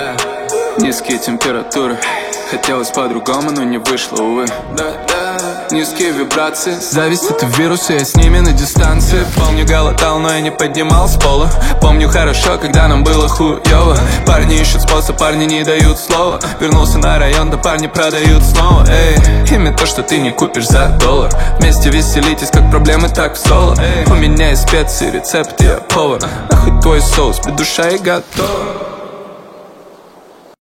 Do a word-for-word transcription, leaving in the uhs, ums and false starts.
Низкие температуры. Хотелось по-другому, но не вышло, увы. Низкие вибрации. Зависть — это вирус, и я с ними на дистанции. Помню, голодал, но я не поднимал с пола. Помню хорошо, когда нам было хуёво. Парни ищут способ, парни не дают слова. Вернулся на район, да парни продают снова. Эй, имя то, что ты не купишь за доллар. Вместе веселитесь, как проблемы, так в соло. У меня есть специи, рецепты, я повар. Нахуй твой соус, без душа и готов.